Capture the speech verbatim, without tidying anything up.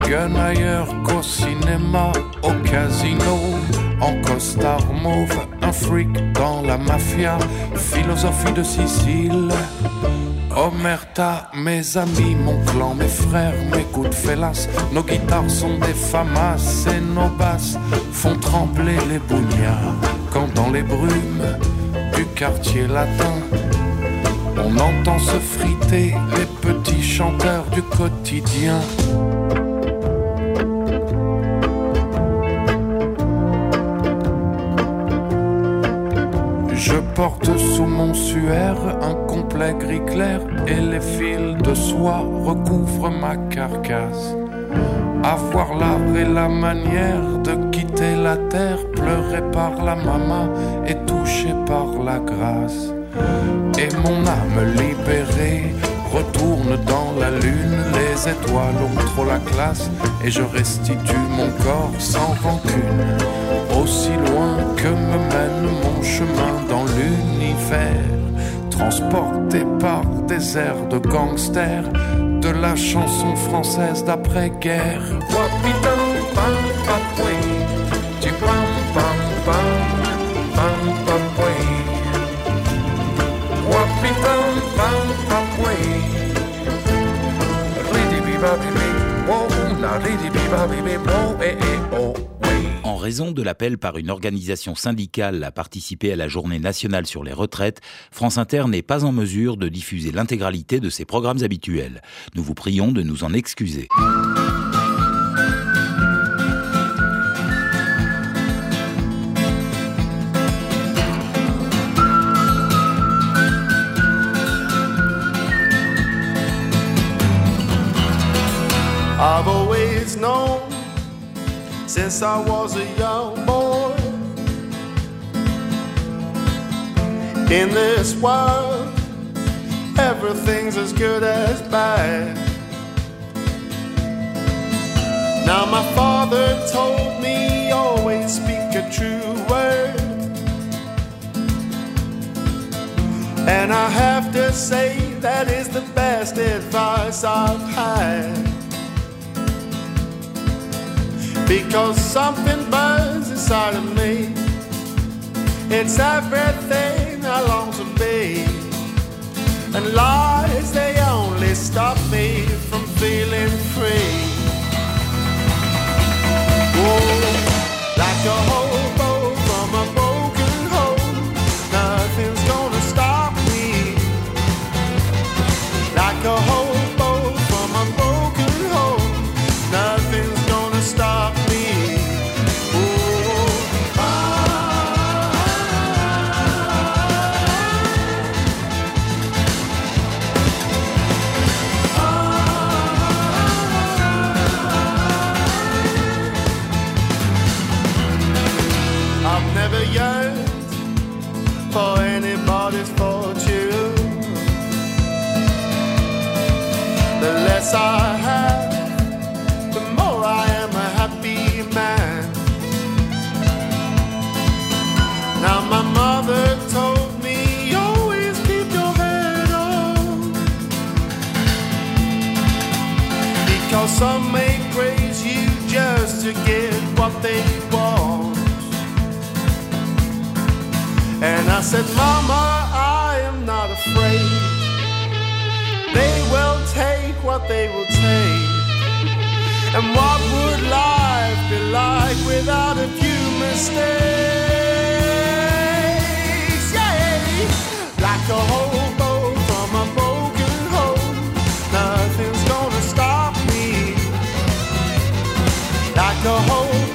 gun ailleurs qu'au cinéma, au casino, en costard mauve, un freak dans la mafia, philosophie de Sicile. Omerta, mes amis, mon clan, mes frères, mes coups de félas, nos guitares sont des famas et nos basses font trembler les bougnards. Quand dans les brumes du quartier latin, on entend se friter les petits chanteurs du quotidien. Je porte sous mon suaire un complet gris clair et les fils de soie recouvrent ma carcasse. Avoir l'art et la manière de quitter la terre, pleuré par la maman et touché par la grâce. Et mon âme libérée retourne dans la lune, les étoiles ont trop la classe et je restitue mon corps sans rancune. Aussi loin que me mène mon chemin dans l'univers, transporté par des airs de gangsters, de la chanson française d'après-guerre. En raison de l'appel par une organisation syndicale à participer à la journée nationale sur les retraites, France Inter n'est pas en mesure de diffuser l'intégralité de ses programmes habituels. Nous vous prions de nous en excuser. I've always known since I was a young boy, in this world everything's as good as bad. Now my father told me always speak a true word, and I have to say that is the best advice I've had. Because something burns inside of me, it's everything I long to be, and lies, they only stop me from feeling free. Oh, like a hobo from a broken home, nothing's gonna stop me. Like a hobo from a broken home, nothing's gonna stop me. For anybody's fortune, the less I have, the more I am a happy man. Now my mother told me, always keep your head on, because some may praise you just to get what they want. And I said, Mama, I am not afraid. They will take what they will take. And what would life be like without a few mistakes? Yeah, like a hobo from a broken home, nothing's gonna stop me. Like a hobo